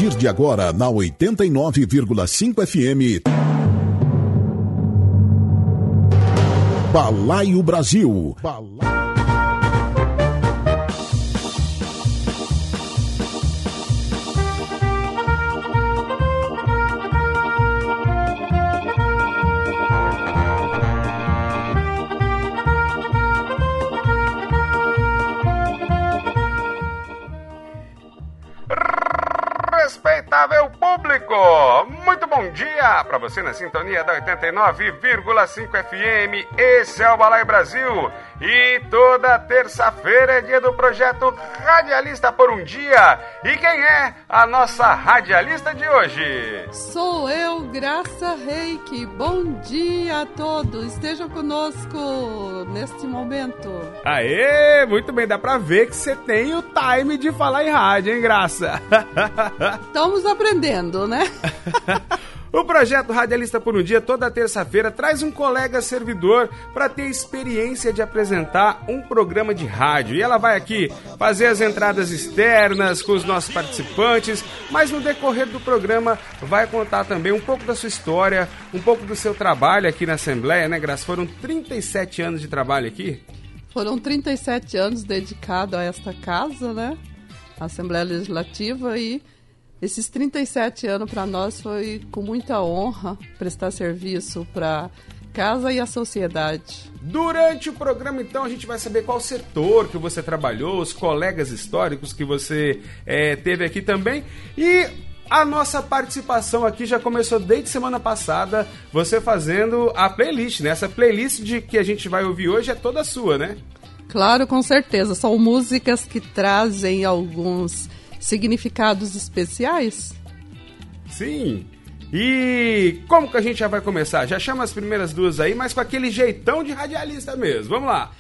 partir de agora, na 89,5 FM, Balaio Brasil. Respeitável público, muito bom dia para você na sintonia da 89,5 FM. Esse é o Balaio Brasil e toda terça-feira é dia do projeto Radialista por um Dia. E quem é a nossa radialista de hoje? Sou eu, Graça Reiki. Bom dia a todos, estejam conosco neste momento. Aê, muito bem, dá pra ver que você tem o time de falar em rádio, hein, Graça? Estamos aprendendo, né? O projeto Radialista por um Dia, toda terça-feira, traz um colega servidor para ter experiência de apresentar um programa de rádio. E ela vai aqui fazer as entradas externas com os nossos participantes, mas no decorrer do programa vai contar também um pouco da sua história, um pouco do seu trabalho aqui na Assembleia, né, Graça? Foram 37 anos de trabalho aqui? Foram 37 anos dedicados a esta casa, né? A Assembleia Legislativa, e esses 37 anos para nós foi com muita honra prestar serviço para casa e a sociedade. Durante o programa, então, a gente vai saber qual setor que você trabalhou, os colegas históricos que você teve aqui também. E a nossa participação aqui já começou desde semana passada, você fazendo a playlist, né? Essa playlist que a gente vai ouvir hoje é toda sua, né? Claro, com certeza. São músicas que trazem alguns significados especiais? Sim. E como que a gente já vai começar? Já chama as primeiras duas aí, mas com aquele jeitão de radialista mesmo. Vamos lá.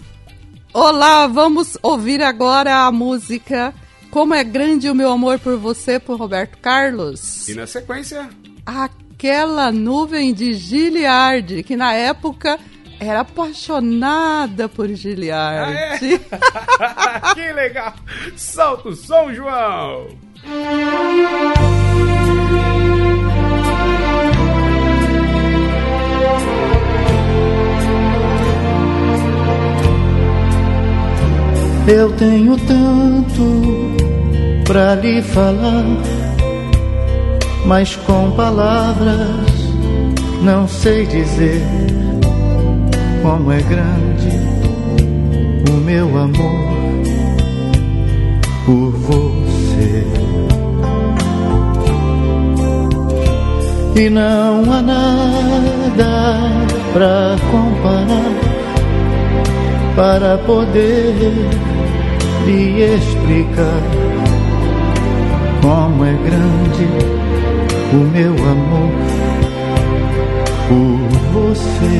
Olá, vamos ouvir agora a música Como é Grande o Meu Amor por Você, por Roberto Carlos. E na sequência? Aquela Nuvem de Giliardi, que na época era apaixonada por Giliardi. Ah, é? Que legal! Solta o som, João! Eu tenho tanto pra lhe falar, mas com palavras não sei dizer como é grande o meu amor por você. E não há nada pra comparar, para poder lhe explicar como é grande o meu amor por você.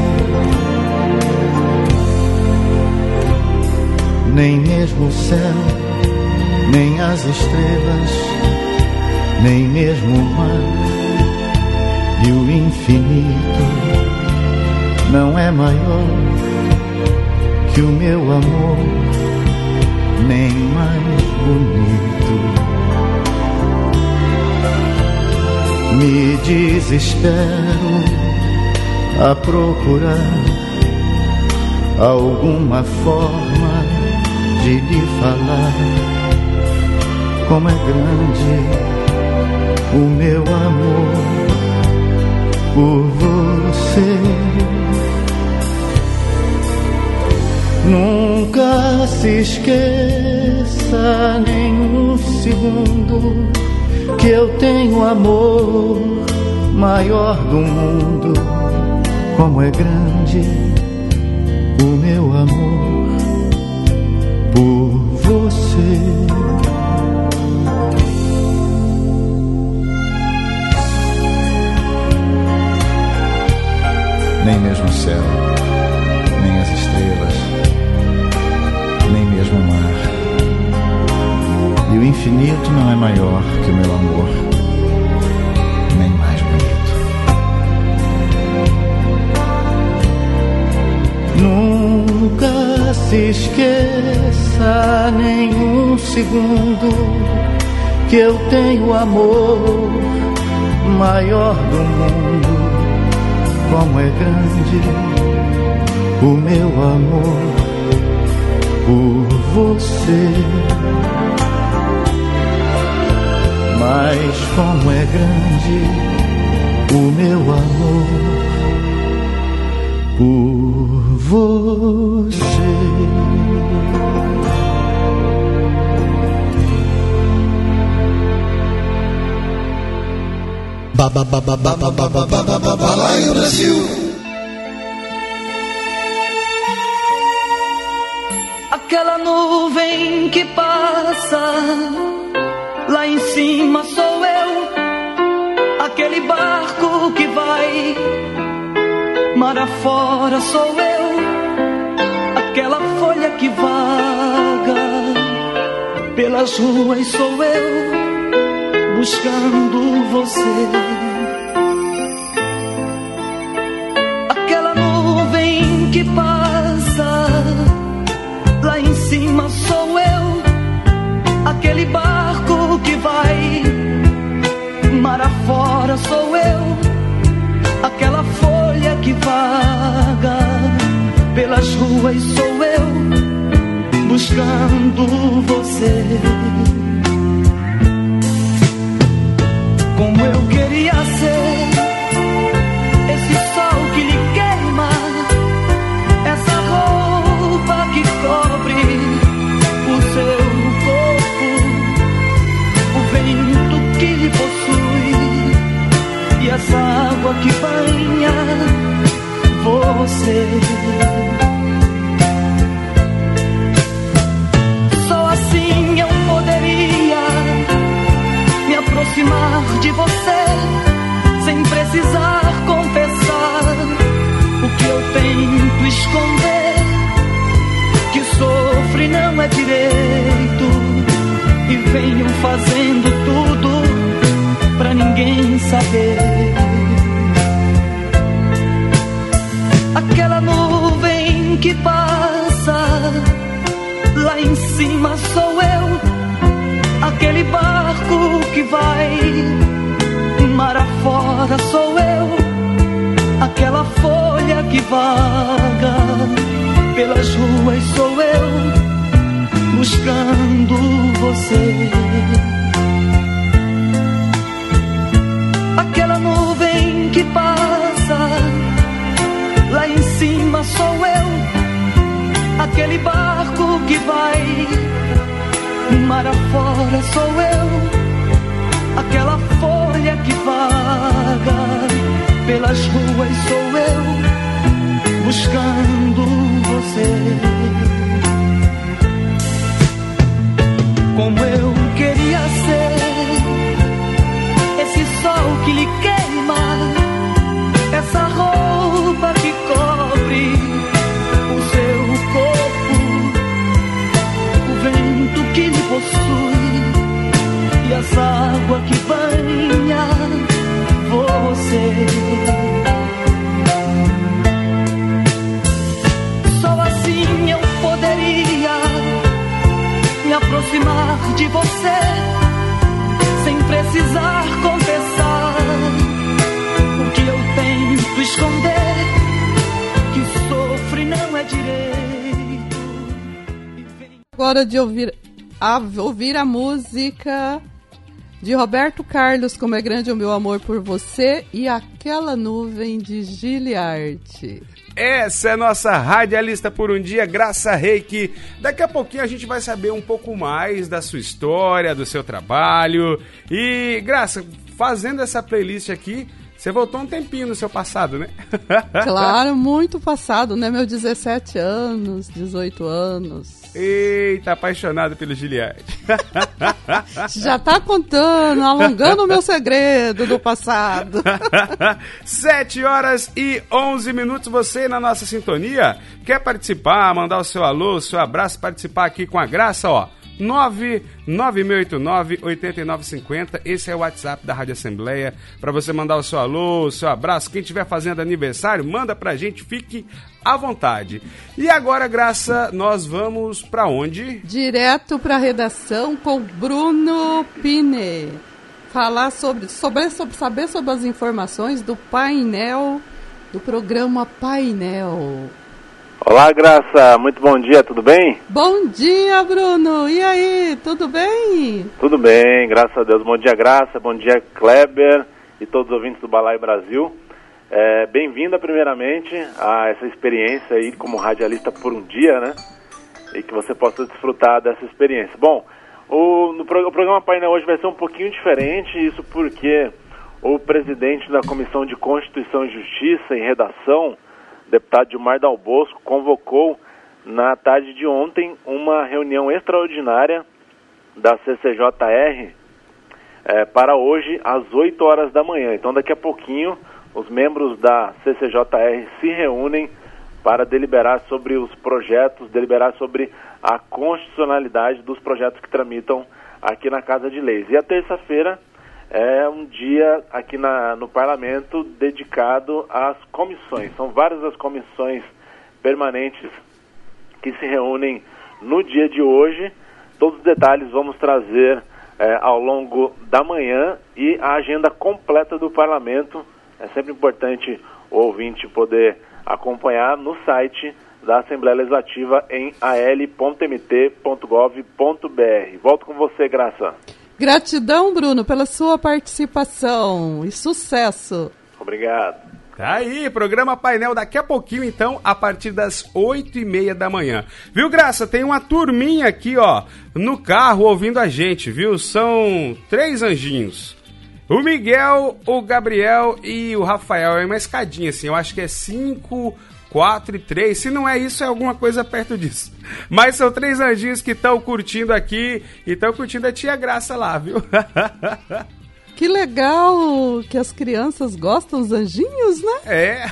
Nem mesmo o céu, nem as estrelas, nem mesmo o mar e o infinito não é maior que o meu amor, nem mais bonito. Me desespero a procurar alguma forma de lhe falar como é grande o meu amor por você. Nunca se esqueça nem um segundo que eu tenho amor maior do mundo. Como é grande o meu amor por você. Nem mesmo o céu, nem as estrelas, nem mesmo o mar e o infinito não é maior que o meu amor, nem mais bonito. Nunca se esqueça nem um segundo que que eu tenho o amor maior do mundo. Como é grande o meu amor por você. Mas como é grande o meu amor por você. Balaio Brasil. Aquela nuvem que passa, lá em cima sou eu. Aquele barco que vai mar afora sou eu. Aquela folha que vaga pelas ruas sou eu, buscando você. Aquela nuvem que passa, lá em cima sou eu. Aquele barco que vai mar afora sou eu. Aquela folha que vaga pelas ruas sou eu, buscando você. Como eu queria ser esse sol que lhe queima, essa roupa que cobre o seu corpo, o vento que lhe possui e essa água que banha você. Só assim eu poderia me aproximar de você, sem precisar confessar o que eu tento esconder, que sofre não é direito e venho fazendo tudo pra ninguém saber. Aquela nuvem que passa, lá em cima sou eu. Aquele barco que vai mar afora sou eu. Aquela folha que vaga pelas ruas sou eu, buscando você. Aquela nuvem que passa, lá em cima sou eu. Aquele barco que vai mar afora sou eu. Aquela folha que vaga pelas ruas sou eu, buscando você. Como eu queria ser esse sol que lhe queima, essa roupa que cobre o seu corpo, o vento que lhe possui e essa água que banha você. Só assim eu poderia me aproximar de você, sem precisar confessar o que eu tento esconder, que sofre não é direito. Agora de ouvir a música de Roberto Carlos, Como é Grande o Meu Amor por Você, e Aquela Nuvem de Giliarte. Essa é nossa radialista por um dia, Graça Reiki. Daqui a pouquinho a gente vai saber um pouco mais da sua história, do seu trabalho. E, Graça, fazendo essa playlist aqui, você voltou um tempinho no seu passado, né? Claro, muito passado, né? Meus 17 anos, 18 anos. Eita, apaixonado pelo Giliarte. Já tá contando, alongando o meu segredo do passado. 7h11, você na nossa sintonia. Quer participar, mandar o seu alô, o seu abraço, participar aqui com a Graça, ó. 99689-8950. Esse é o WhatsApp da Rádio Assembleia, para você mandar o seu alô, o seu abraço. Quem estiver fazendo aniversário, manda pra gente, fique à vontade. E agora, Graça, nós vamos para onde? Direto para a redação com Bruno Pine. Falar saber sobre as informações do painel, do programa Painel. Olá, Graça, muito bom dia, tudo bem? Bom dia, Bruno, e aí, tudo bem? Tudo bem, graças a Deus. Bom dia, Graça, bom dia, Kleber e todos os ouvintes do Balaio Brasil. Bem-vinda, primeiramente, a essa experiência aí como radialista por um dia, né? E que você possa desfrutar dessa experiência. Bom, o programa Painel hoje vai ser um pouquinho diferente, isso porque o presidente da Comissão de Constituição e Justiça e Redação, deputado Gilmar Dal Bosco, convocou na tarde de ontem uma reunião extraordinária da CCJR para hoje às 8 horas da manhã. Então daqui a pouquinho os membros da CCJR se reúnem para deliberar sobre os projetos, deliberar sobre a constitucionalidade dos projetos que tramitam aqui na Casa de Leis. E a terça-feira é um dia aqui no Parlamento dedicado às comissões. São várias as comissões permanentes que se reúnem no dia de hoje. Todos os detalhes vamos trazer ao longo da manhã, e a agenda completa do Parlamento. É sempre importante o ouvinte poder acompanhar no site da Assembleia Legislativa em al.mt.gov.br. Volto com você, Graça. Gratidão, Bruno, pela sua participação e sucesso. Obrigado. Tá aí, programa Painel daqui a pouquinho, então, a partir das 8h30 da manhã. Viu, Graça? Tem uma turminha aqui, ó, no carro ouvindo a gente, viu? São 3 anjinhos. O Miguel, o Gabriel e o Rafael. É uma escadinha, assim, eu acho que é 5, 4 e 3. Se não é isso, é alguma coisa perto disso. Mas são 3 anjinhos que estão curtindo aqui e estão curtindo a tia Graça lá, viu? Que legal que as crianças gostam dos anjinhos, né? É.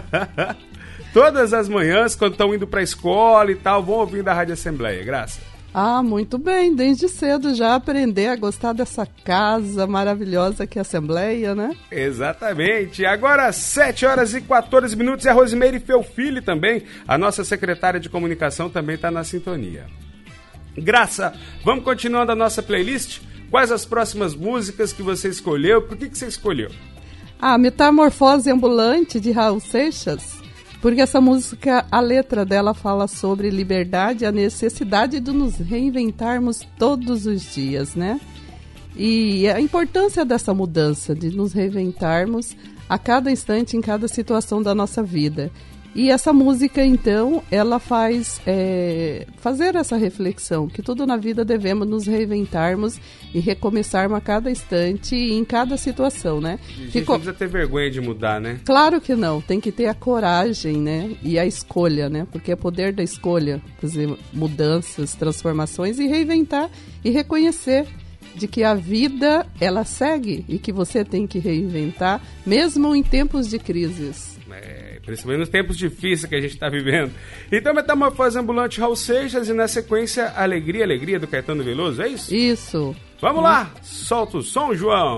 Todas as manhãs, quando estão indo para a escola e tal, vão ouvindo a Rádio Assembleia. Graça. Ah, muito bem. Desde cedo já aprender a gostar dessa casa maravilhosa que é a Assembleia, né? Exatamente. Agora, 7 horas e 14 minutos. E a Rosimeire Felfili também, a nossa secretária de comunicação, também está na sintonia. Graça, vamos continuando a nossa playlist? Quais as próximas músicas que você escolheu? Por que você escolheu? A Metamorfose Ambulante, de Raul Seixas. Porque essa música, a letra dela fala sobre liberdade e a necessidade de nos reinventarmos todos os dias, né? E a importância dessa mudança, de nos reinventarmos a cada instante, em cada situação da nossa vida. E essa música, então, ela faz fazer essa reflexão, que tudo na vida devemos nos reinventarmos e recomeçarmos a cada instante e em cada situação, né? A gente não precisa ter vergonha de mudar, né? Claro que não, tem que ter a coragem, né? E a escolha, né? Porque é poder da escolha fazer mudanças, transformações e reinventar e reconhecer de que a vida, ela segue e que você tem que reinventar, mesmo em tempos de crises. Principalmente nos tempos difíceis que a gente está vivendo. Então, Metamorfose Ambulante, Raul Seixas, e na sequência, Alegria, Alegria, do Caetano Veloso, é isso? Isso. Vamos lá, solta o som, João.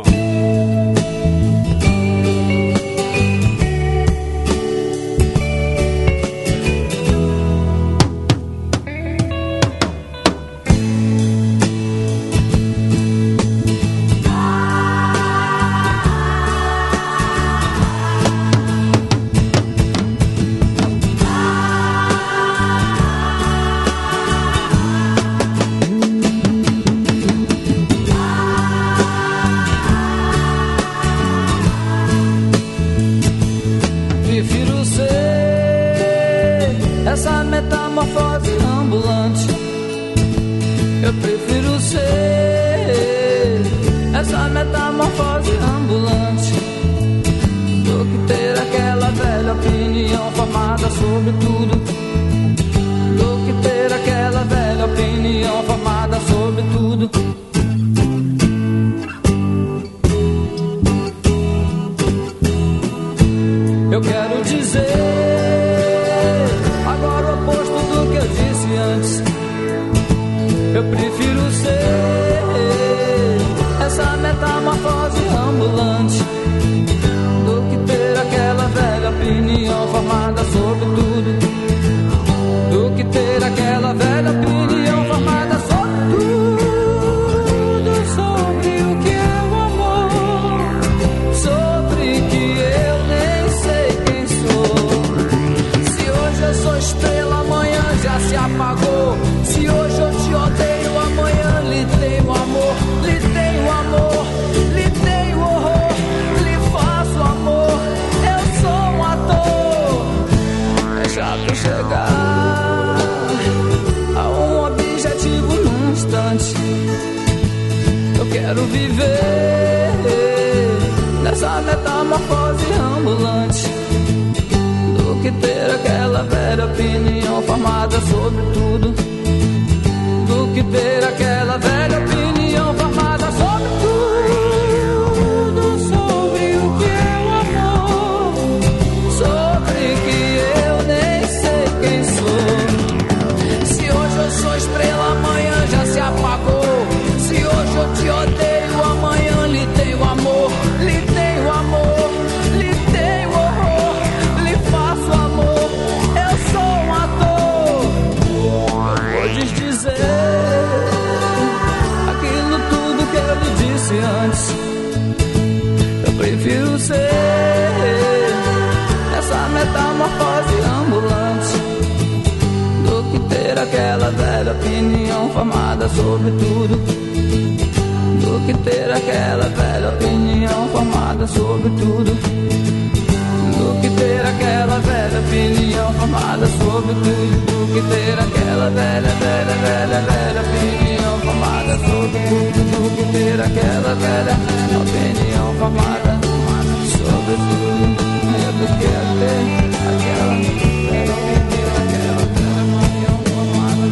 Quero viver nessa metamorfose ambulante, do que ter aquela velha opinião formada sobre tudo, do que ter aquela velha opinião formada sobre tudo, sobre o que é o amor, sobre que eu nem sei quem sou. Se hoje eu sou estrela, amanhã já se apagou. Se hoje eu te odeio, amanhã lhe tenho amor, lhe tenho amor, lhe tenho horror, lhe faço amor. Eu sou um ator. Podes dizer aquilo tudo que eu lhe disse antes. Eu prefiro ser essa metamorfose ambulante, do que ter aquela velha opinião formada sobre tudo, do que ter aquela velha opinião formada sobre tudo, do que ter aquela velha opinião formada sobre tudo, do que ter aquela velha opinião formada sobre tudo, do que ter aquela velha opinião formada sobre tudo, do que ter aquela velha opinião formada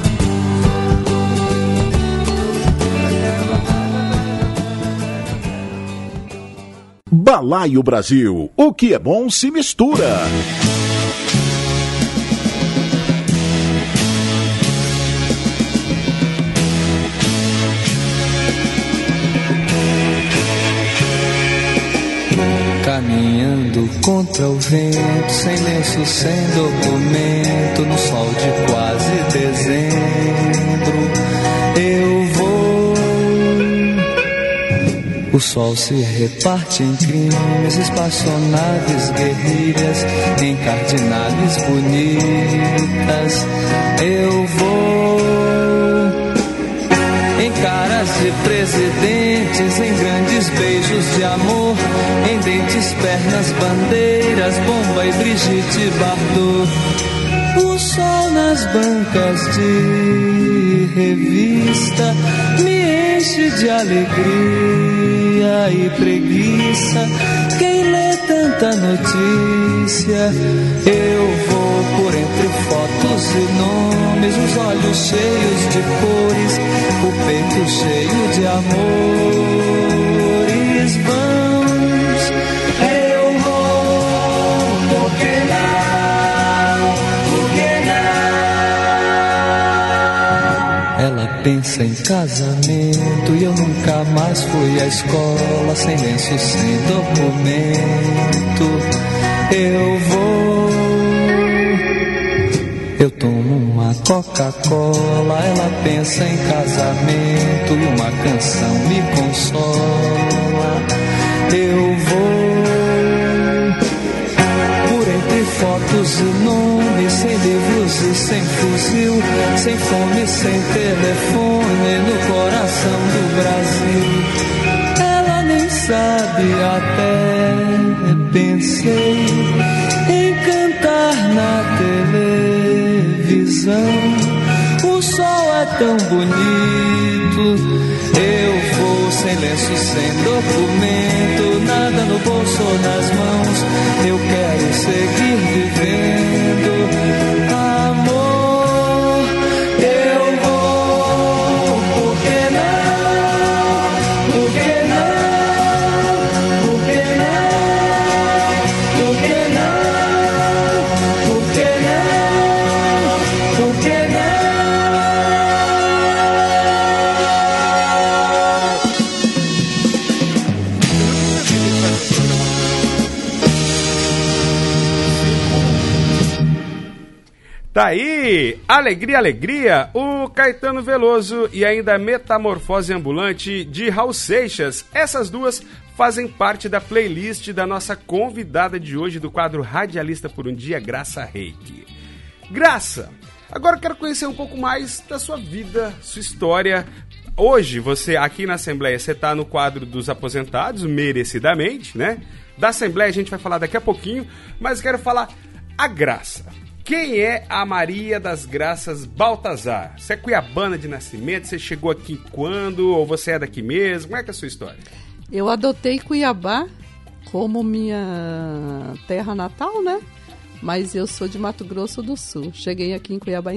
Balaio Brasil, o que é bom se mistura. Caminhando contra o vento, sem lenço, sem documento, no sol de quase dezembro, eu vou. O sol se reparte em crimes, espaçonaves, guerrilhas, encardinadas bonitas. Eu vou em caras de presidentes, em grandes beijos de amor, em dentes, pernas, bandeiras, Bomba e Brigitte Bardot. O sol nas bancas de revista me enche de alegria e preguiça. Quem lê tanta notícia? Eu vou por entre fotos e nomes, os olhos cheios de cores, o peito cheio de amores vãos. Eu vou, por que não? Por que não? Ela pensa em casamento e eu nunca mais fui à escola, sem lenço, sem documento. Eu vou, eu tomo uma Coca-Cola, ela pensa em casamento e uma canção me consola. Eu vou por entre fotos e nomes, sem livros e sem fuzil, sem fome, sem telefone, no coração do Brasil. Ela nem sabe, até pensei em cantar na televisão. O sol é tão bonito. Eu vou sem lenço, sem documento, nada no bolso ou nas mãos. Eu quero seguir vivendo, amor. Eu vou, por que não? Por que não? Por que não? Por que não? Por que não? Por que não? Tá aí, Alegria, Alegria, o Caetano Veloso e ainda Metamorfose Ambulante de Raul Seixas. Essas duas fazem parte da playlist da nossa convidada de hoje do quadro Radialista por um Dia, Graça Reiki. Graça, agora eu quero conhecer um pouco mais da sua vida, sua história. Hoje, você aqui na Assembleia, você está no quadro dos aposentados, merecidamente, né? Da Assembleia a gente vai falar daqui a pouquinho, mas quero falar a Graça. Quem é a Maria das Graças Baltazar? Você é cuiabana de nascimento? Você chegou aqui quando? Ou você é daqui mesmo? Como é que é a sua história? Eu adotei Cuiabá como minha terra natal, né? Mas eu sou de Mato Grosso do Sul. Cheguei aqui em Cuiabá em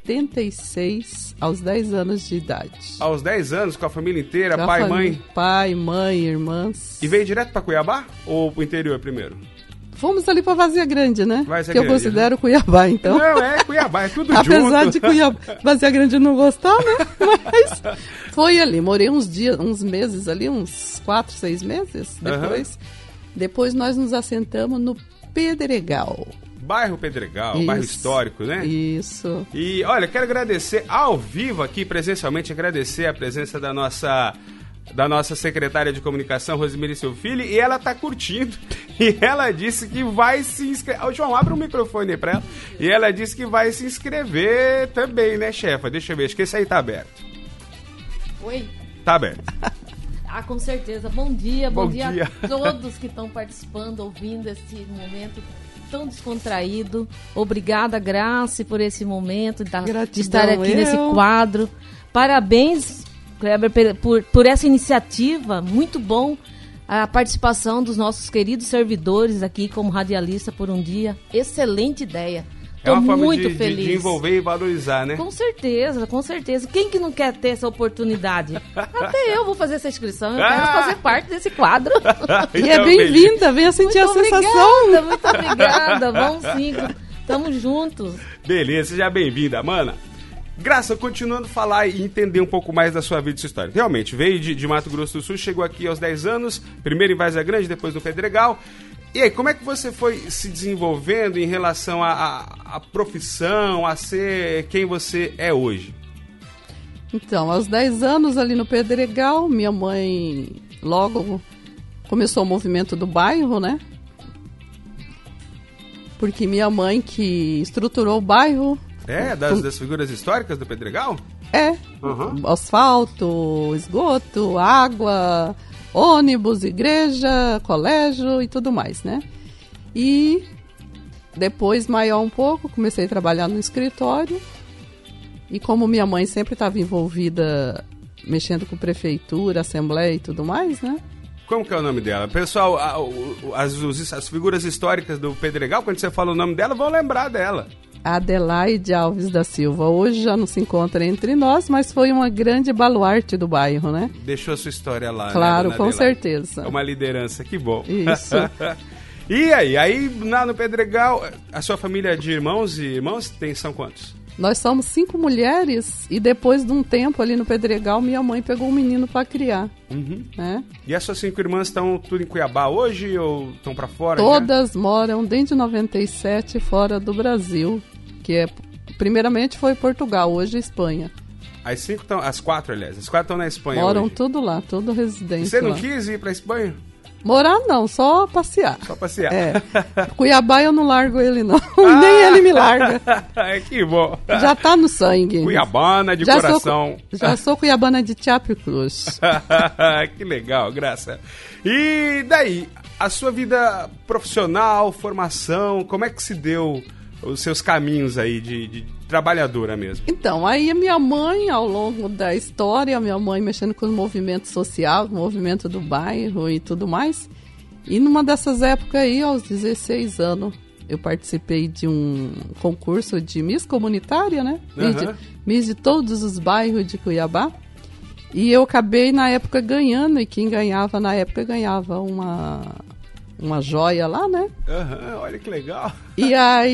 76, aos 10 anos de idade. Aos 10 anos, com a família inteira, Com pai, a mãe? Pai, mãe, irmãs. E veio direto pra Cuiabá? Ou pro interior primeiro? Fomos ali pra Vazia Grande, né? Vazia que Grande, eu considero Cuiabá, então. Não, é Cuiabá, é tudo Apesar junto. de Cuiabá, Vazia Grande não gostar, né? Mas foi ali. Morei uns meses ali, uns 4, 6 meses depois. Depois nós nos assentamos no Pedregal. Bairro Pedregal, Isso, bairro histórico, né? Isso. E, olha, quero agradecer ao vivo aqui, presencialmente, agradecer a presença da nossa secretária de comunicação, Rosemary Seu Filho, e ela tá curtindo. E ela disse que vai se inscrever. Ô, João, abre o microfone aí pra ela. E ela disse que vai se inscrever também, né, chefa? Deixa eu ver, acho que esse aí tá aberto. Oi? Tá aberto. Ah, com certeza. Bom dia Bom dia. a todos que estão participando, ouvindo esse momento tão descontraído. Obrigada, Grace, por esse momento de estar aqui nesse quadro. Parabéns, Kleber, por essa iniciativa. Muito bom a participação dos nossos queridos servidores aqui como radialista por um dia. Excelente ideia. É uma Tô forma muito de feliz. de envolver e valorizar, né? Com certeza, com certeza. Quem que não quer ter essa oportunidade? Até eu vou fazer essa inscrição, eu quero fazer parte desse quadro. E é bem-vinda, venha sentir a sensação. Muito obrigada, vamos sim, tamo juntos. Beleza, seja bem-vinda, mana. Graça, continuando a falar e entender um pouco mais da sua vida e sua história. Realmente, veio de Mato Grosso do Sul, chegou aqui aos 10 anos, primeiro em Vazia Grande, depois no Pedregal. E aí, como é que você foi se desenvolvendo em relação à profissão, a ser quem você é hoje? Então, aos 10 anos ali no Pedregal, minha mãe logo começou o movimento do bairro, né? Porque minha mãe que estruturou o bairro... Das figuras históricas do Pedregal? Asfalto, esgoto, água... ônibus, igreja, colégio e tudo mais, né? E depois, maior um pouco, comecei a trabalhar no escritório. E como minha mãe sempre estava envolvida, mexendo com prefeitura, assembleia e tudo mais, né? Como que é o nome dela? Pessoal, as figuras históricas do Pedregal, quando você fala o nome dela, vão lembrar dela. Adelaide Alves da Silva. Hoje já não se encontra entre nós, mas foi uma grande baluarte do bairro, né? Deixou a sua história lá, claro, né? Com certeza. É uma liderança, que bom. Isso. E aí lá no Pedregal, a sua família de irmãos e irmãs são quantos? Nós somos 5 mulheres e depois de um tempo ali no Pedregal, minha mãe pegou um menino para criar. Né? E as suas 5 irmãs estão tudo em Cuiabá hoje ou estão para fora? Todas moram desde 97 fora do Brasil, que primeiramente foi Portugal, hoje Espanha. As 5 estão, as 4 aliás, as 4 estão na Espanha moram hoje. tudo lá, tudo residente. Você não lá. quis ir para Espanha? Morar não, só passear. Só passear. Cuiabá eu não largo ele não, nem ele me larga. Que bom. Já tá no sangue. Cuiabana de coração. Já sou cuiabana de Tiapo Cruz. Que legal, Graça. E daí, a sua vida profissional, formação, como é que se deu os seus caminhos aí de trabalhadora mesmo? Então, aí a minha mãe, ao longo da história, a minha mãe mexendo com o movimento social, com o movimento do bairro e tudo mais. E numa dessas épocas aí, aos 16 anos, eu participei de um concurso de Miss Comunitária, né? Miss de todos os bairros de Cuiabá. E eu acabei, na época, ganhando. E quem ganhava, na época, ganhava uma joia lá, né? Olha que legal. E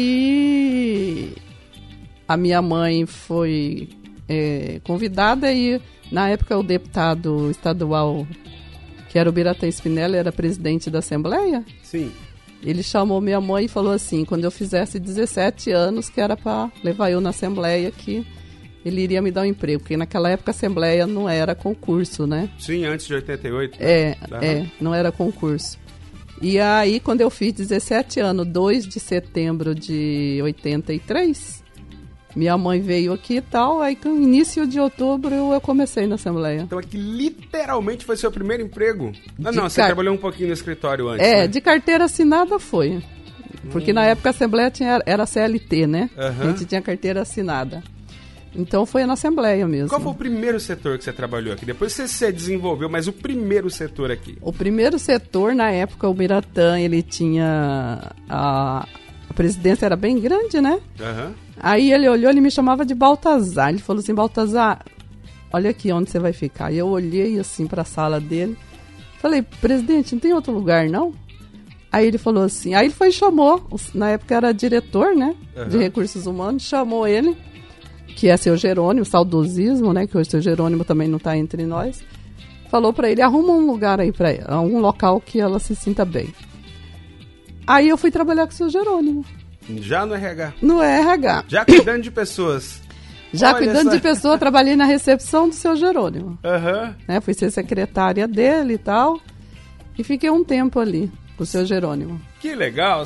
aí a minha mãe foi convidada e na época o deputado estadual, que era o Biratã Spinelli, era presidente da Assembleia. Sim. Ele chamou minha mãe e falou assim, quando eu fizesse 17 anos, que era para levar eu na Assembleia, que ele iria me dar um emprego, porque naquela época a Assembleia não era concurso, né? Sim, antes de 88. Não era concurso. E aí, quando eu fiz 17 anos, 2 de setembro de 83, minha mãe veio aqui e tal, aí no início de outubro eu comecei na Assembleia. Então aqui literalmente foi seu primeiro emprego? Não, você trabalhou um pouquinho no escritório antes, né? De carteira assinada foi. Porque na época a Assembleia era CLT, né? A gente tinha carteira assinada. Então foi na Assembleia mesmo. Qual foi o primeiro setor que você trabalhou aqui? Depois você desenvolveu, mas o primeiro setor aqui? O primeiro setor, na época, o Biratã, ele tinha... A presidência era bem grande, né? Aí ele olhou, ele me chamava de Baltazar. Ele falou assim, Baltazar, olha aqui onde você vai ficar. E eu olhei assim para a sala dele. Falei, presidente, não tem outro lugar, não? Aí ele falou assim, aí ele foi e chamou, na época era diretor, né? De recursos humanos, chamou ele, que é seu Jerônimo, saudosismo, né? Que hoje seu Jerônimo também não está entre nós. Falou para ele, arruma um lugar aí para ela, um local que ela se sinta bem. Aí eu fui trabalhar com o seu Jerônimo. Já no RH? No RH. Já cuidando de pessoas? Já cuidando de pessoas, trabalhei na recepção do seu Jerônimo. Né, fui ser secretária dele e tal. E fiquei um tempo ali com o seu Jerônimo. Que legal,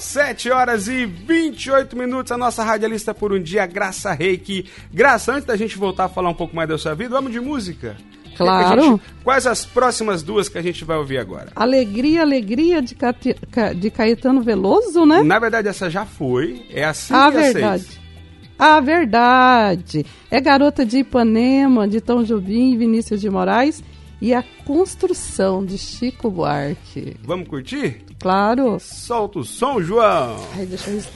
7h28, a nossa radialista por um dia, Graça Reiki. Graça, antes da gente voltar a falar um pouco mais da sua vida, vamos de música? Claro. Quais as próximas duas que a gente vai ouvir agora? Alegria, Alegria, de Caetano Veloso, né? Na verdade, essa já foi, é a 5 e a a 6. Verdade. A verdade. É Garota de Ipanema, de Tom Jobim e Vinícius de Moraes. E A Construção, de Chico Buarque. Vamos curtir? Claro. Solta o som, João. Ai, deixa eu...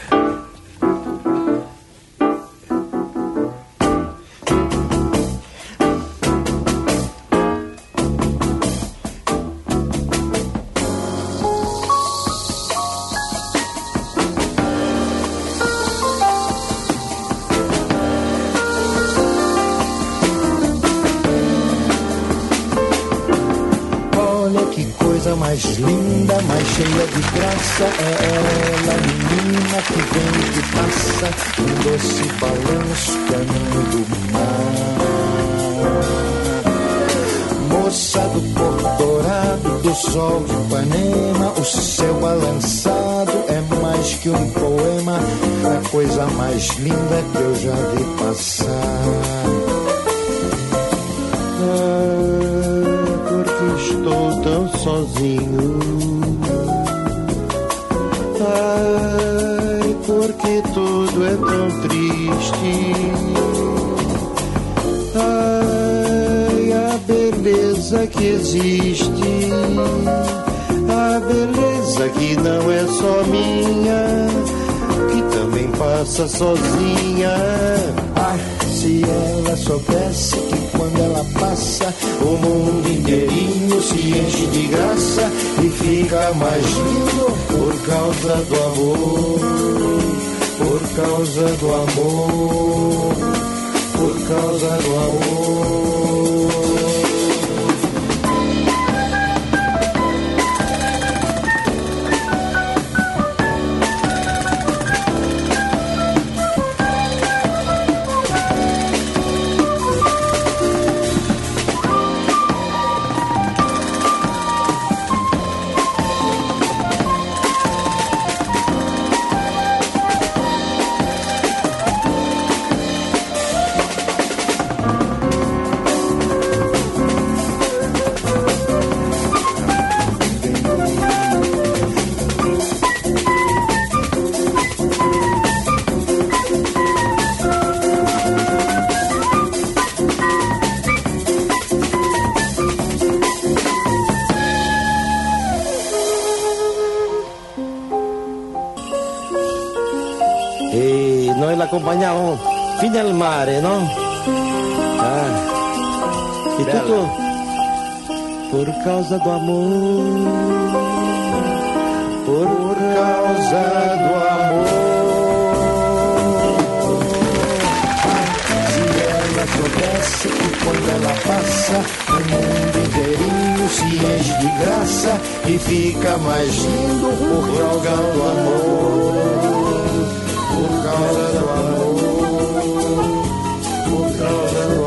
Mais linda, mais cheia de graça, é ela, menina que vem e que passa, um doce balanço caminho do mar. Moça do Porto Dourado, do sol de Ipanema, o céu balançado é mais que um poema, a coisa mais linda que eu já vi passar. Estou tão sozinho. Ai, porque tudo é tão triste. Ai, a beleza que existe, a beleza que não é só minha, que também passa sozinha. Ai, se ela soubesse que quando ela passa, o mundo inteirinho se enche de graça e fica mais lindo por causa do amor, por causa do amor, por causa do amor. Accompagniamo fino al mare, no? E tutto por causa do amor, por causa do amor. Se ela soubesse que quando ela passa, o mundo inteirinho se enche de graça e fica mais lindo por causa do amor. Por causa do amor, por causa do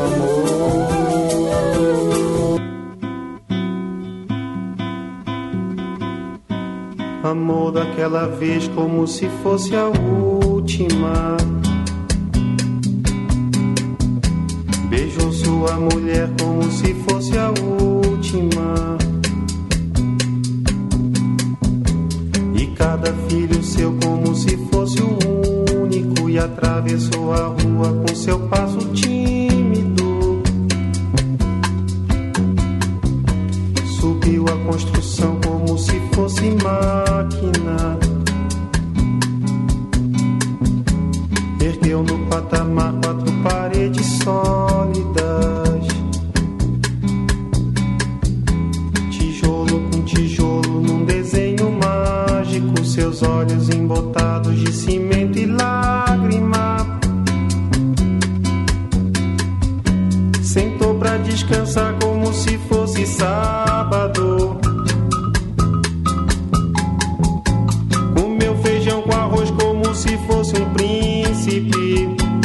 amor. Amor daquela vez como se fosse a última. Beijou sua mulher como se fosse a última. E cada cada filho seu como se fosse o único, e atravessou a rua com seu passo tímido. Subiu a construção como se fosse máquina. Ergueu no patamar 4 paredes sólidas. Tijolo com tijolo num desenho mágico, seus olhos embotados de cimento e lágrima. Sentou pra descansar como se fosse sábado. Comeu feijão com arroz como se fosse um príncipe.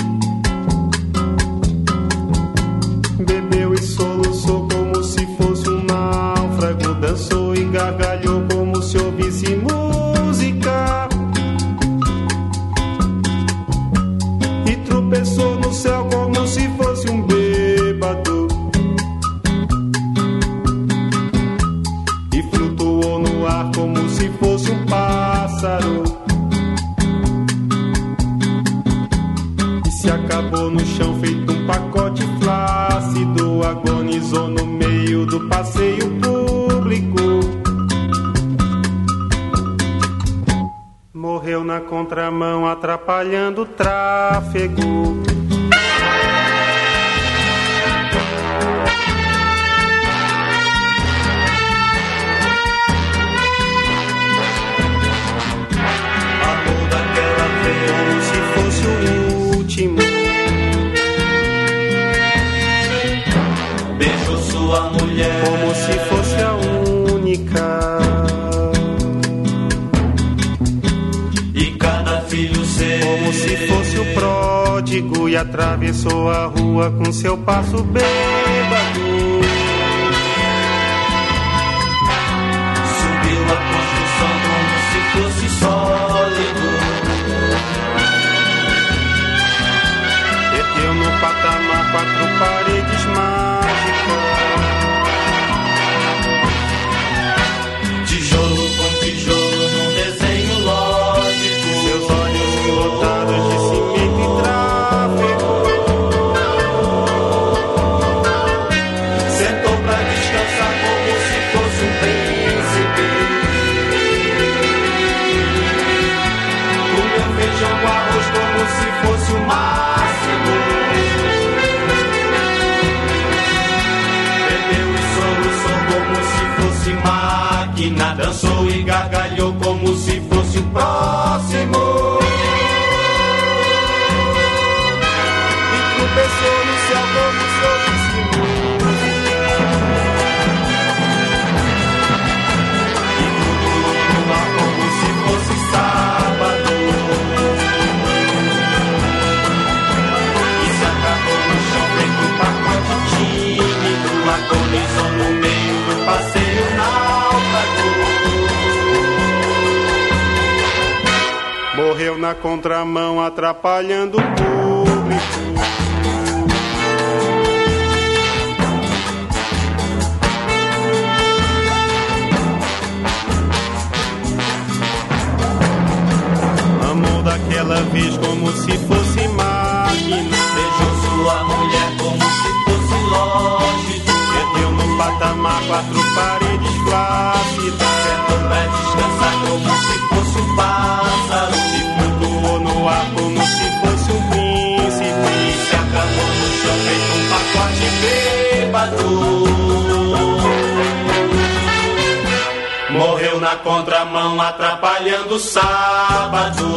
Bebeu e soluçou como se fosse um náufrago. Dançou e gargalhou como se ouvisse música. E tropeçou no céu como se fosse um bêbado. E flutuou no ar como se fosse um pássaro. E se acabou no chão feito um pacote flácido. Agonizou no meio do passeio público. Morreu na contramão atrapalhando o tráfego. Amor daquela vez como se fosse o último. Beijou sua mulher como se fosse a única. E cada filho seu como se fosse o pródigo. E atravessou a rua com seu passo bêbado. Subiu a construção como se fosse sólido. Ergueu no patamar 4 paredes mágicas. Tijolo com tijolo num desenho lógico. Seus olhos lotados de cimento e tráfego. Sentou pra descansar como se fosse um príncipe. Comeu feijão com arroz como se fosse o máximo. Bebeu e soluçou como se fosse máquina. Dançou e gargalhou como se fosse o próximo. E tropeçou no céu como se ouvisse música. E flutuou no ar como se fosse sábado. E se acabou no chão feito um pacote tímido. Agonizou no meio do passeio náufrago. Morreu na contramão atrapalhando o público. Amou daquela vez como se fosse máquina. Beijou sua mulher como se fosse lógico. Ergueu no patamar 4 paredes flácidas. Sentou pra descansar como se fosse um pássaro. E flutuou no ar como se fosse um príncipe. E se acabou no chão feito um pacote bêbado. Morreu na contramão atrapalhando o sábado.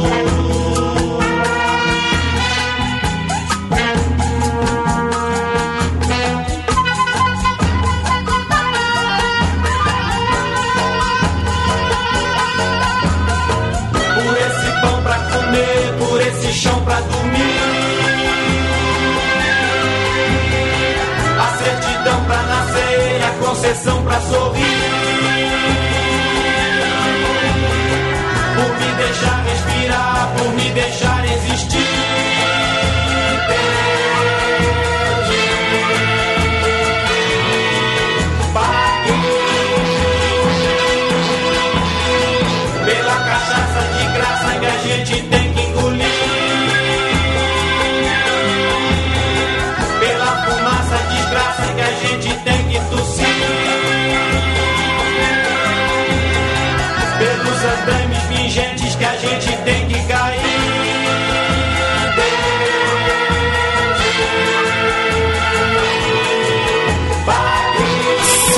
Por esse pão pra comer, por esse chão pra dormir, a certidão pra nascer, a concessão pra sorrir. Por me deixar respirar, por me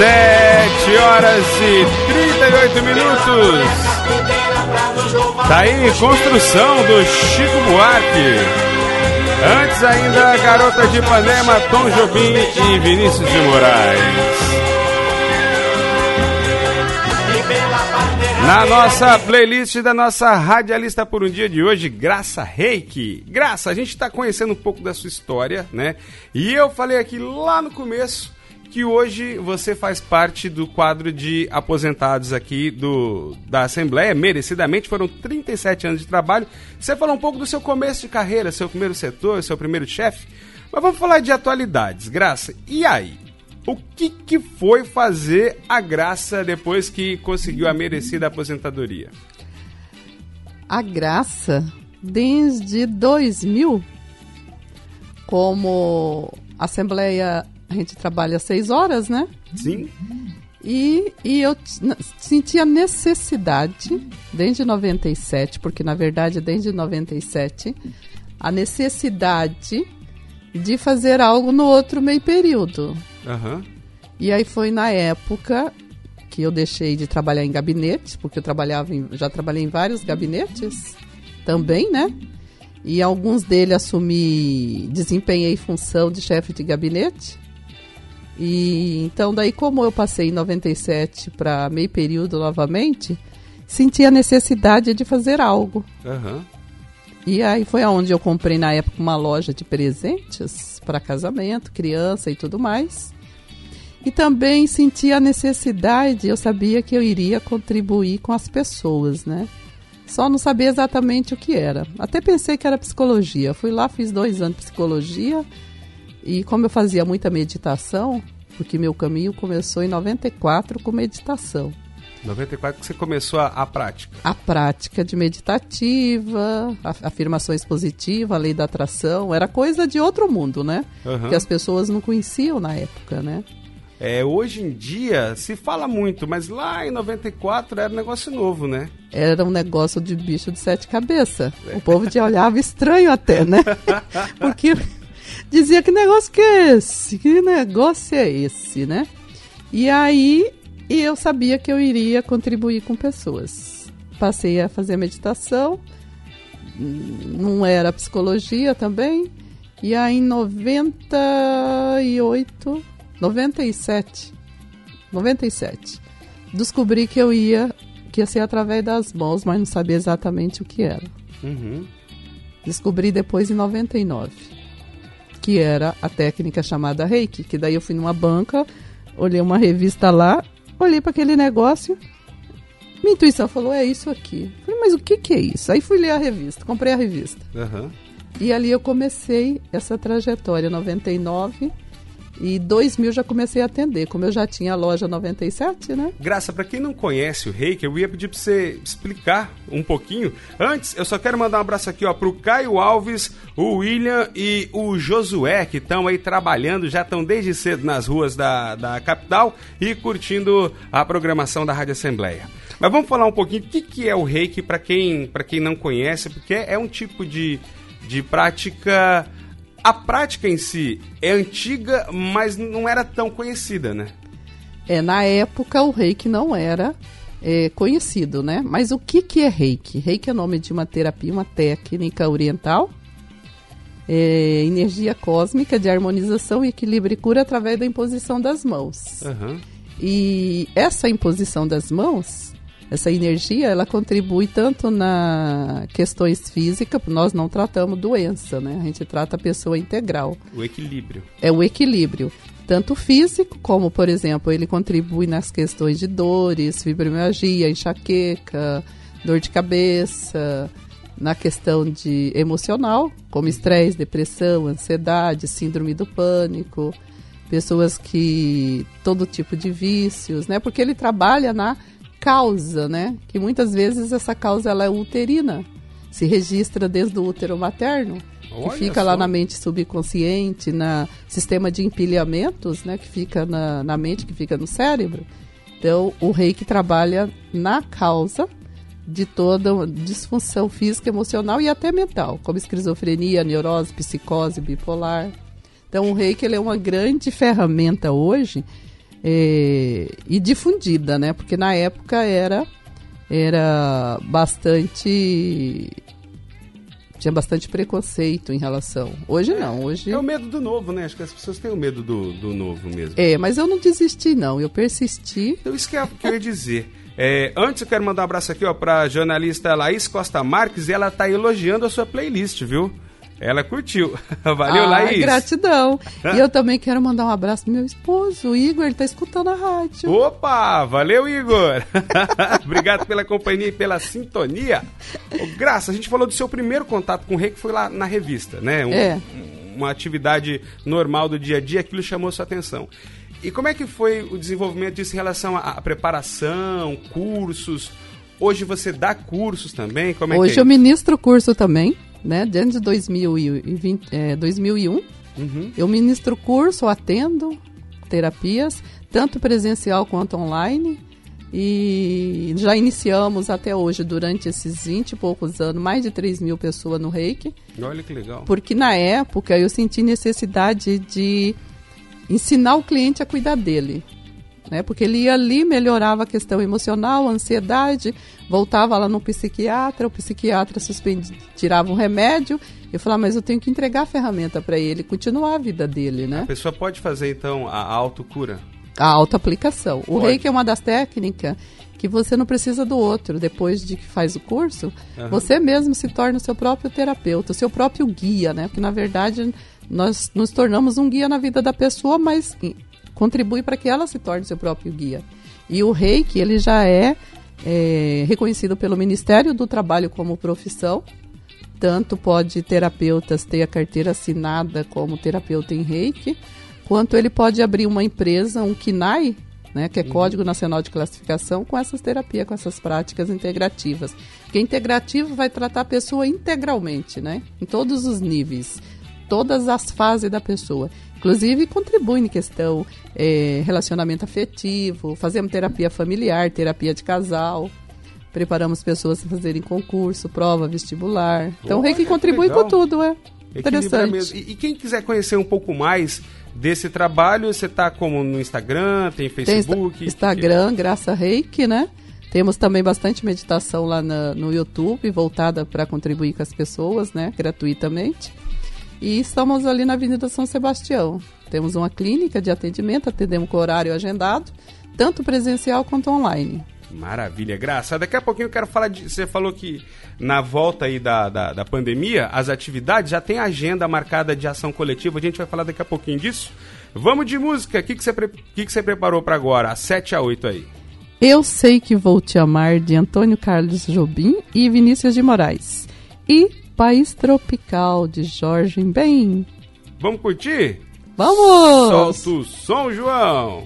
7 horas e 38 minutos. Tá aí, Construção do Chico Buarque. Antes ainda, Garota de Ipanema, Tom Jobim e Vinícius de Moraes. Na nossa playlist da nossa radialista por um dia de hoje, Graça Reiki. Graça, a gente está conhecendo um pouco da sua história, né? E eu falei aqui lá no começo que hoje você faz parte do quadro de aposentados aqui da Assembleia, merecidamente, foram 37 anos de trabalho. Você falou um pouco do seu começo de carreira, seu primeiro setor, seu primeiro chefe, mas vamos falar de atualidades. Graça, e aí? O que foi fazer a Graça depois que conseguiu a merecida aposentadoria? A Graça, desde 2000, como Assembleia, a gente trabalha 6 horas, né? Sim. E eu senti a necessidade, desde 97, porque na verdade desde 97, a necessidade de fazer algo no outro meio período. Uhum. E aí foi na época que eu deixei de trabalhar em gabinete, porque eu já trabalhei em vários gabinetes também, né? E alguns deles desempenhei função de chefe de gabinete. E então daí, como eu passei em 97 para meio período novamente, senti a necessidade de fazer algo. Uhum. E aí foi aonde eu comprei na época uma loja de presentes para casamento, criança e tudo mais. E também senti a necessidade, eu sabia que eu iria contribuir com as pessoas, né? Só não sabia exatamente o que era. Até pensei que era psicologia. Fui lá, fiz 2 anos de psicologia. E como eu fazia muita meditação, porque meu caminho começou em 94 com meditação. 94 que você começou a prática. A prática de meditativa, afirmações positivas, a lei da atração, era coisa de outro mundo, né? Uhum. Que as pessoas não conheciam na época, né? Hoje em dia se fala muito, mas lá em 94 era um negócio novo, né? Era um negócio de bicho de 7 cabeças. O povo te olhava estranho até, né? Porque dizia, que negócio que é esse? Que negócio é esse, né? E aí... E eu sabia que eu iria contribuir com pessoas. Passei a fazer meditação, não era psicologia também. E aí em 97, descobri que ia ser através das mãos, mas não sabia exatamente o que era. Uhum. Descobri depois em 99, que era a técnica chamada Reiki, que daí eu fui numa banca, olhei uma revista lá, olhei para aquele negócio, minha intuição falou, é isso aqui. Falei, mas o que é isso? Aí fui ler a revista, comprei a revista. Uhum. E ali eu comecei essa trajetória, 99, e 2000 já comecei a atender, como eu já tinha a loja 97, né? Graça, para quem não conhece o Reiki, eu ia pedir para você explicar um pouquinho. Antes, eu só quero mandar um abraço aqui, ó, pro Caio Alves, o William e o Josué, que estão aí trabalhando, já estão desde cedo nas ruas da capital e curtindo a programação da Rádio Assembleia. Mas vamos falar um pouquinho o que é o Reiki para quem não conhece, porque é um tipo de prática. A prática em si é antiga, mas não era tão conhecida, né? Na época o Reiki não era conhecido, né? Mas o que é Reiki? Reiki é nome de uma terapia, uma técnica oriental, energia cósmica de harmonização, equilíbrio e cura através da imposição das mãos. Uhum. E essa imposição das mãos, essa energia, ela contribui tanto na questões físicas, nós não tratamos doença, né? A gente trata a pessoa integral. O equilíbrio. É o equilíbrio, tanto físico, como, por exemplo, ele contribui nas questões de dores, fibromialgia, enxaqueca, dor de cabeça, na questão de emocional, como estresse, depressão, ansiedade, síndrome do pânico, pessoas que... todo tipo de vícios, né? Porque ele trabalha na causa, né? Que muitas vezes essa causa ela é uterina, se registra desde o útero materno, que fica lá na mente subconsciente, na sistema de empilhamentos, né? Que fica na mente, que fica no cérebro. Então, o Reiki trabalha na causa de toda disfunção física, emocional e até mental, como esquizofrenia, neurose, psicose, bipolar. Então, o Reiki ele é uma grande ferramenta hoje e difundida, né? Porque na época era bastante... Tinha bastante preconceito em relação. Hoje não, hoje... É o medo do novo, né? Acho que as pessoas têm o medo do novo mesmo. Mas eu não desisti, não. Eu persisti. Então isso que eu ia dizer. Antes eu quero mandar um abraço aqui, ó, pra jornalista Laís Costa Marques, e ela tá elogiando a sua playlist, viu? Ela curtiu. Valeu, Laís. Gratidão. E eu também quero mandar um abraço pro meu esposo, o Igor, ele tá escutando a rádio. Opa, valeu, Igor. Obrigado pela companhia e pela sintonia. Graça, a gente falou do seu primeiro contato com o reiki, que foi lá na revista, né? Uma atividade normal do dia a dia, aquilo chamou sua atenção. E como é que foi o desenvolvimento disso em relação à preparação, cursos? Hoje você dá cursos também? Como é Hoje que é eu ministro curso também, né? Desde 2001, eu ministro curso, atendo terapias, tanto presencial quanto online. E já iniciamos até hoje, durante esses 20 e poucos anos, mais de 3 mil pessoas no reiki. Olha que legal. Porque na época eu senti necessidade de ensinar o cliente a cuidar dele, né? Porque ele ia ali, melhorava a questão emocional, a ansiedade, voltava lá no psiquiatra, o psiquiatra tirava um remédio, eu falava, mas eu tenho que entregar a ferramenta para ele, continuar a vida dele, né? A pessoa pode fazer, então, a autocura? A autoaplicação. O reiki é uma das técnicas que você não precisa do outro. Depois de que faz o curso, você mesmo se torna o seu próprio terapeuta, o seu próprio guia, né? Porque, na verdade, nós nos tornamos um guia na vida da pessoa, mas contribui para que ela se torne seu próprio guia. E o reiki, ele já é reconhecido pelo Ministério do Trabalho como profissão. Tanto pode terapeutas ter a carteira assinada como terapeuta em reiki, quanto ele pode abrir uma empresa, um KNAI, né, que é Código Nacional de Classificação, com essas terapias, com essas práticas integrativas. Porque integrativo vai tratar a pessoa integralmente, né, em todos os níveis, todas as fases da pessoa. Inclusive, contribui em questão relacionamento afetivo, fazemos terapia familiar, terapia de casal, preparamos pessoas para fazerem concurso, prova, vestibular. Então, o reiki contribui com tudo, interessante. Mesmo. E quem quiser conhecer um pouco mais desse trabalho, você está como no Instagram, tem Facebook? Tem Instagram, Graça Reiki, né? Temos também bastante meditação lá no YouTube, voltada para contribuir com as pessoas, né? Gratuitamente. E estamos ali na Avenida São Sebastião. Temos uma clínica de atendimento, atendemos com horário agendado, tanto presencial quanto online. Maravilha, Graça. Daqui a pouquinho eu quero falar você falou que na volta aí da pandemia, as atividades já tem agenda marcada de ação coletiva, a gente vai falar daqui a pouquinho disso. Vamos de música, o que você preparou para agora, às 7 a 8 aí? Eu Sei Que Vou Te Amar, de Antônio Carlos Jobim e Vinícius de Moraes. E País Tropical, de Jorge Ben. Vamos curtir? Vamos! Solta o som, João!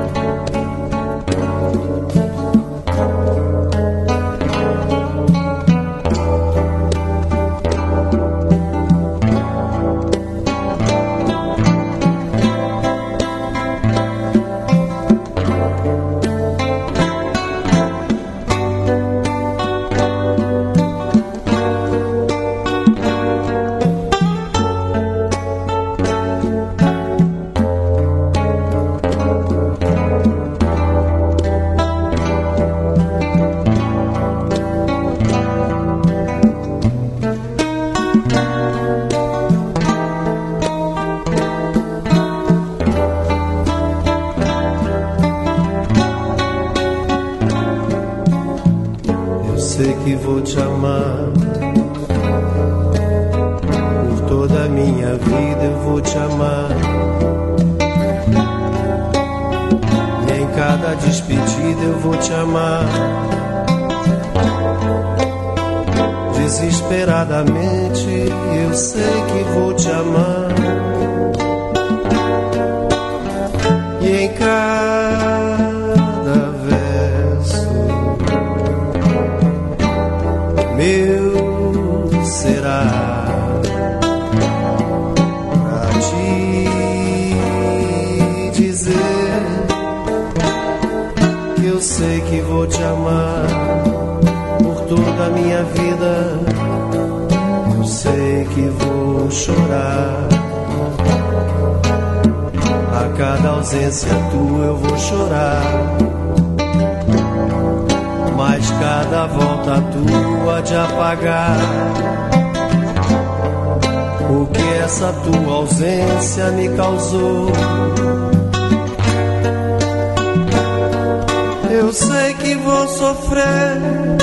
Vou te amar por toda a minha vida, eu vou te amar. E em cada despedida eu vou te amar. Desesperadamente eu sei que vou te amar. E em cada verso meu será pra te dizer que eu sei que vou te amar por toda a minha vida. Eu sei que vou chorar cada ausência tua eu vou chorar, mas cada volta tua de apagar o que essa tua ausência me causou. Eu sei que vou sofrer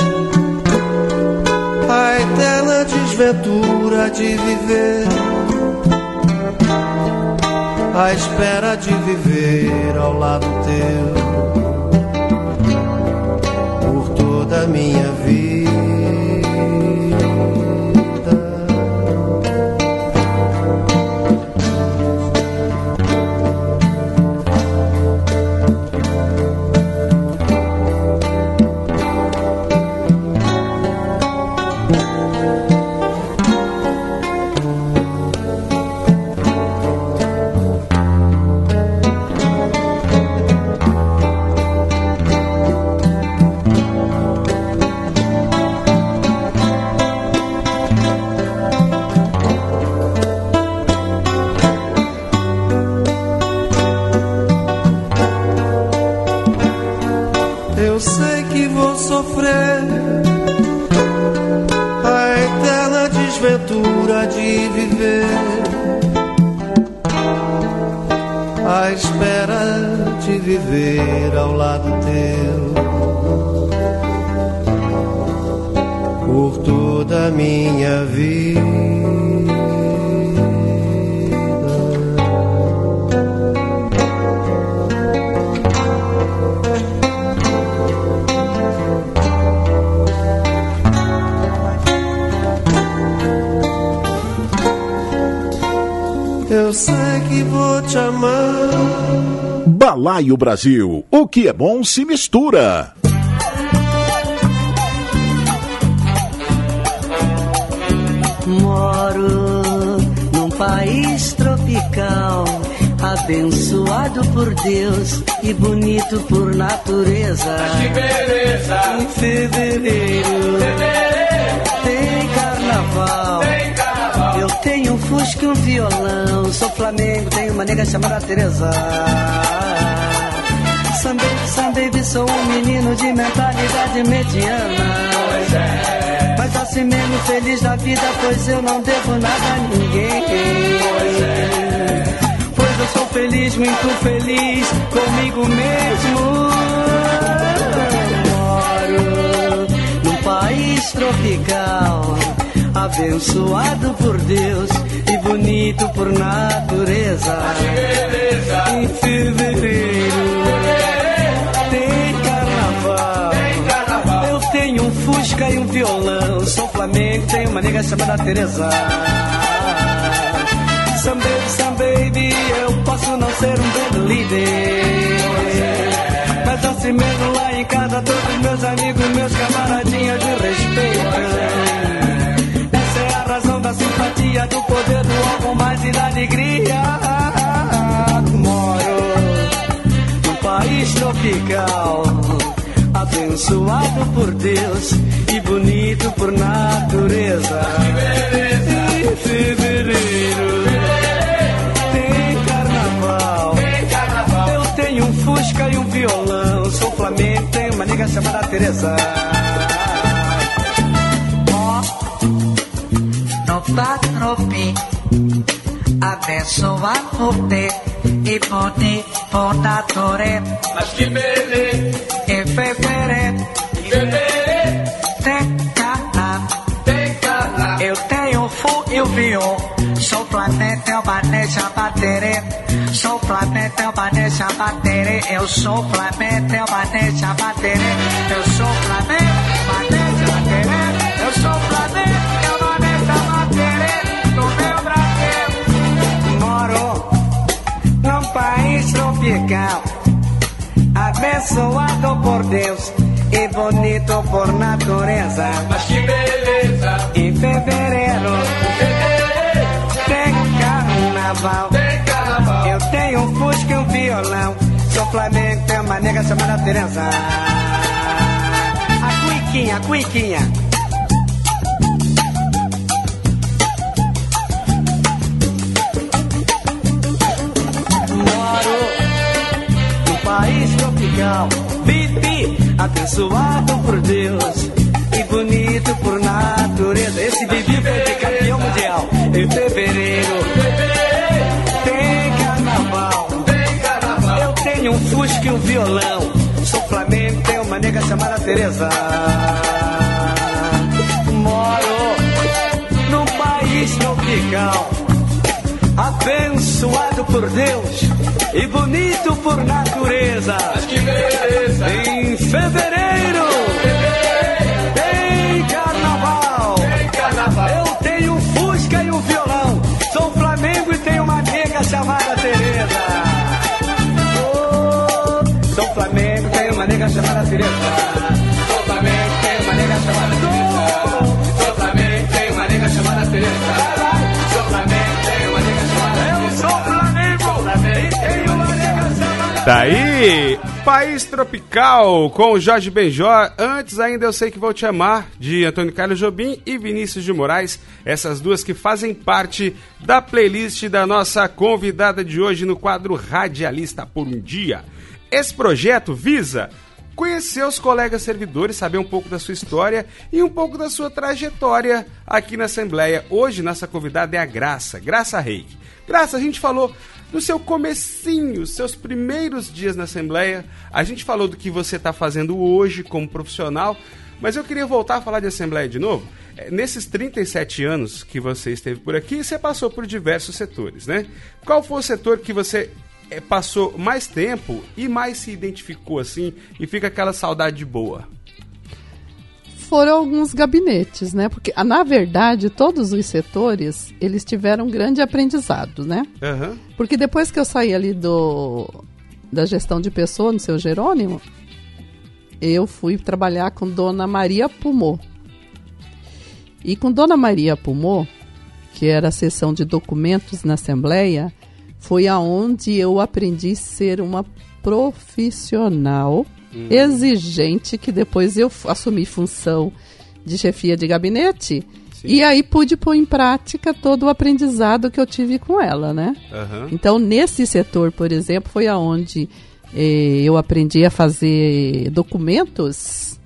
a eterna desventura de viver, à espera de viver ao lado teu por toda a minha vida. Eu sei que vou sofrer a eterna desventura de viver, à espera de viver ao lado teu por toda a minha vida. Eu sei que vou te amar. Balaio Brasil, o que é bom se mistura. Moro num país tropical, abençoado por Deus e bonito por natureza. Que beleza! Em fevereiro tem carnaval. Eu tenho um fusca e um violão, sou Flamengo, tenho uma nega chamada Teresa. Some baby, sou um menino de mentalidade mediana. Pois é. Mas assim mesmo feliz da vida, pois eu não devo nada a ninguém. Pois é. Pois eu sou feliz, muito feliz comigo mesmo. Moro num país tropical, abençoado por Deus e bonito por natureza. Em fevereiro tem carnaval. Eu tenho um fusca e um violão, sou Flamengo, tenho uma nega chamada Teresa. Some baby, eu posso não ser um bad líder, mas assim mesmo lá em casa todos meus amigos, meus camaradinhas de respeito. Da simpatia, do poder do álcool, mais e da alegria. Moro num país tropical, abençoado por Deus e bonito por natureza. Em fevereiro tem carnaval. Eu tenho um fusca e um violão, sou Flamengo, tenho uma nega chamada Teresa. Patropi, abençoado por Deus e bonito por natureza. Mas que beleza! Em fevereiro tem carnaval. Eu tenho o fu e o viol, sou Flamengo, tenho uma nega chamada Teresa. Sou Flamengo, tenho uma nega chamada Teresa. Eu sou Flamengo, tenho uma nega chamada Teresa. Eu sou Flamengo, uma nega chamada Teresa. Eu sou Flamengo. País tropical, abençoado por Deus e bonito por natureza. Mas que beleza! Em fevereiro tem carnaval. Eu tenho um fusca e um violão, sou Flamengo, tenho uma nega chamada Teresa. A cuiquinha. Moro tropical. Bibi, abençoado por Deus e bonito por natureza. Esse Bibi foi campeão mundial. Em fevereiro tem carnaval. Eu tenho um fusca e um violão. Sou Flamengo, tenho uma nega chamada Teresa. Moro num país tropical, abençoado por Deus e bonito por natureza. Que beleza. Em fevereiro tem carnaval. Eu tenho um fusca e um violão. Sou Flamengo e tenho uma nega chamada Teresa. Sou Flamengo, tenho uma nega chamada Teresa. Sou Flamengo, tenho uma nega chamada Teresa. Sou Flamengo, tenho uma nega chamada Teresa. Sou Flamengo, tenho uma nega chamada Teresa. Eu sou Flamengo e tenho uma nega chamada. Tá aí, País Tropical com o Jorge Benjor. Antes ainda Eu Sei Que Vou Te Amar, de Antônio Carlos Jobim e Vinícius de Moraes. Essas duas que fazem parte da playlist da nossa convidada de hoje no quadro Radialista por um Dia. Esse projeto visa conhecer os colegas servidores, saber um pouco da sua história e um pouco da sua trajetória aqui na Assembleia. Hoje, nossa convidada é a Graça Reik. Graça, a gente falou do seu comecinho, seus primeiros dias na Assembleia. A gente falou do que você está fazendo hoje como profissional, mas eu queria voltar a falar de Assembleia de novo. Nesses 37 anos que você esteve por aqui, você passou por diversos setores, né? Qual foi o setor que você passou mais tempo e mais se identificou assim e fica aquela saudade boa? Foram alguns gabinetes, né? Porque, na verdade, todos os setores, eles tiveram um grande aprendizado, né? Uhum. Porque depois que eu saí ali da gestão de pessoa no Seu Jerônimo, eu fui trabalhar com Dona Maria Pumô. E com Dona Maria Pumô, que era a seção de documentos na Assembleia, foi aonde eu aprendi a ser uma profissional exigente, que depois eu assumi função de chefia de gabinete. Sim. E aí pude pôr em prática todo o aprendizado que eu tive com ela, né? Uhum. Então, nesse setor, por exemplo, foi aonde eu aprendi a fazer documentos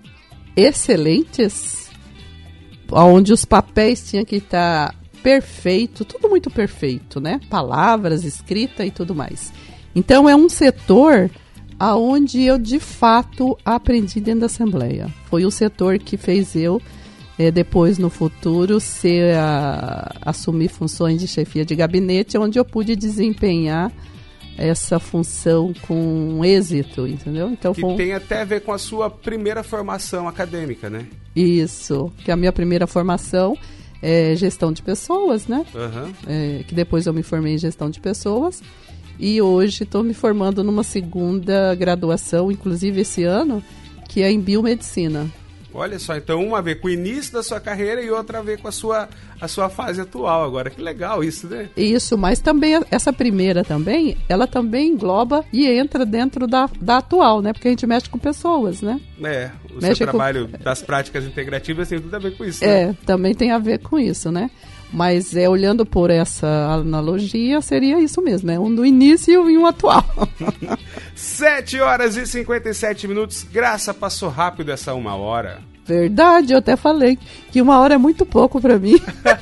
excelentes, onde os papéis tinham que estar perfeito, tudo muito perfeito, né? Palavras, escrita e tudo mais. Então, é um setor aonde eu, de fato, aprendi dentro da Assembleia. Foi o setor que fez eu, depois, no futuro, assumir funções de chefia de gabinete, onde eu pude desempenhar essa função com êxito, entendeu? Então, que tem até a ver com a sua primeira formação acadêmica, né? Isso, que a minha primeira formação é gestão de pessoas, né? Uhum. Que depois eu me formei em gestão de pessoas e hoje estou me formando numa segunda graduação, inclusive esse ano, que é em biomedicina. Olha só, então uma a ver com o início da sua carreira e outra a ver com a sua fase atual agora. Que legal isso, né? Isso, mas também essa primeira também, ela também engloba e entra dentro da atual, né? Porque a gente mexe com pessoas, né? O seu trabalho das práticas integrativas tem tudo a ver com isso, né? Também tem a ver com isso, né? Mas olhando por essa analogia, seria isso mesmo, um do início e um atual. 7h57. Graça, passou rápido essa 1 hora. Verdade, eu até falei que 1 hora é muito pouco para mim.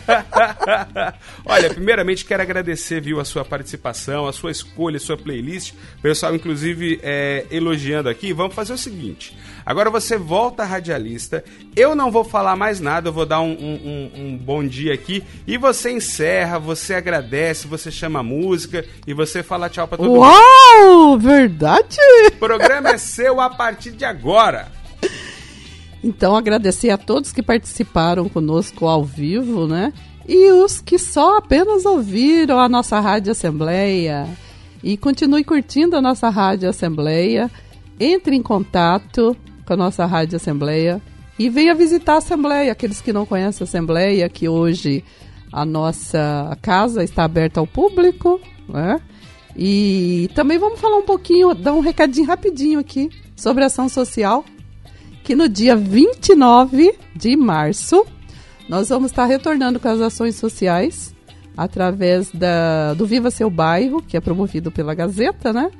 Olha, primeiramente quero agradecer, a sua participação, a sua escolha, a sua playlist. O pessoal, inclusive, elogiando aqui. Vamos fazer o seguinte. Agora você volta radialista. Eu não vou falar mais nada, eu vou dar um bom dia aqui. E você encerra, você agradece, você chama a música e você fala tchau pra todo mundo. Uau, verdade? O programa é seu a partir de agora. Então, agradecer a todos que participaram conosco ao vivo, né? E os que só apenas ouviram a nossa Rádio Assembleia. E continue curtindo a nossa Rádio Assembleia. Entre em contato com a nossa Rádio Assembleia e venha visitar a Assembleia. Aqueles que não conhecem a Assembleia, que hoje a nossa casa está aberta ao público, né? E também vamos falar um pouquinho, dar um recadinho rapidinho aqui sobre a ação social, que no dia 29 de março nós vamos estar retornando com as ações sociais através do Viva Seu Bairro, que é promovido pela Gazeta, né?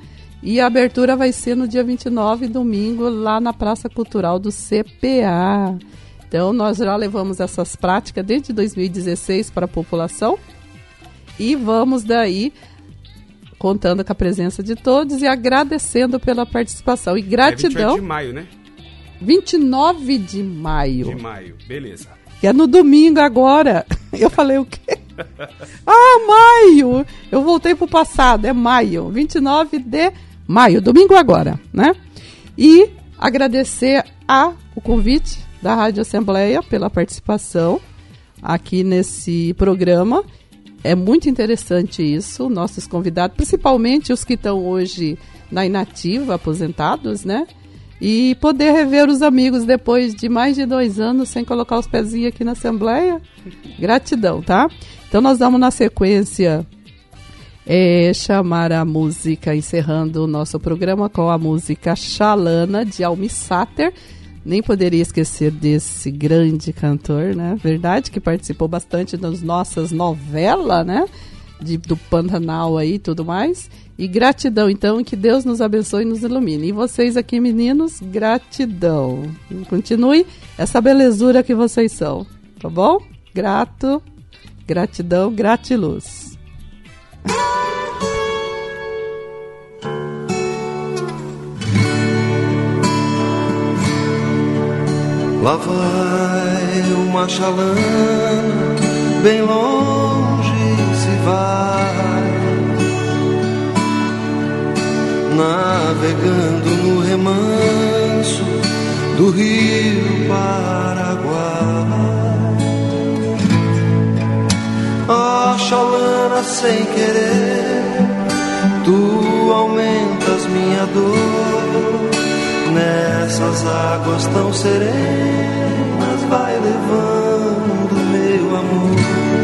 E a abertura vai ser no dia 29, domingo, lá na Praça Cultural do CPA. Então, nós já levamos essas práticas desde 2016 para a população e vamos daí contando com a presença de todos e agradecendo pela participação. E gratidão. 28 de maio, né? 29 de maio. De maio, beleza. Que é no domingo agora. Eu falei o quê? Maio! Eu voltei pro passado, é maio. 29 de maio, domingo agora, né? E agradecer o convite da Rádio Assembleia pela participação aqui nesse programa. É muito interessante isso, nossos convidados, principalmente os que estão hoje na inativa, aposentados, né? E poder rever os amigos depois de mais de 2 anos sem colocar os pezinhos aqui na Assembleia. Gratidão, tá? Então nós vamos na sequência chamar a música, encerrando o nosso programa com a música Xalana, de Almi Sater. Nem poderia esquecer desse grande cantor, né? Verdade, que participou bastante das nossas novelas, né? Do Pantanal aí e tudo mais. E gratidão, então, que Deus nos abençoe e nos ilumine. E vocês aqui, meninos, gratidão. Continue essa belezura que vocês são, tá bom? Gratidão, gratiluz. Lá vai uma xalana, bem longe se vai, navegando no remanso do rio Paraguai. Ó xalana, sem querer, tu aumentas minha dor. Nessas águas tão serenas, vai levando meu amor.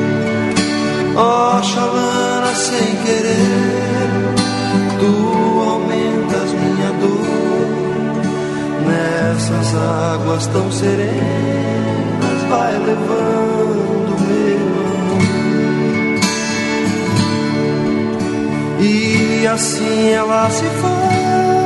Ó xalana, sem querer, tu aumentas minha dor. Nessas águas tão serenas, vai levando meu amor. E assim ela se foi,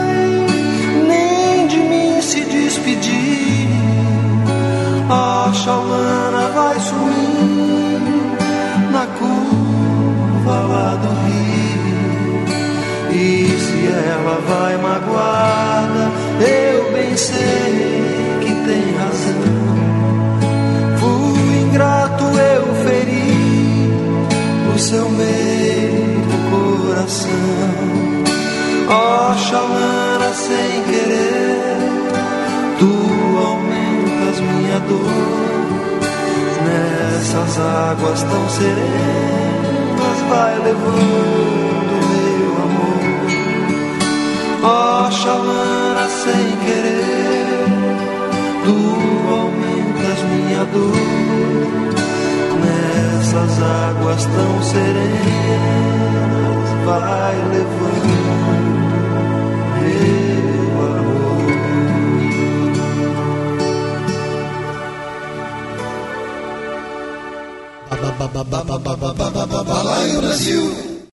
se despedir. A xalana vai sumindo na curva lá do rio. E se ela vai magoada, eu bem sei que tem razão. Fui ingrato, eu feri o seu meio coração. Ó xalana, sem querer, tu aumentas minha dor. Nessas águas tão serenas, vai levando meu amor. Ó xalana, sem querer, tu aumentas minha dor. Nessas águas tão serenas, vai levando meu amor. Balaio Brasil.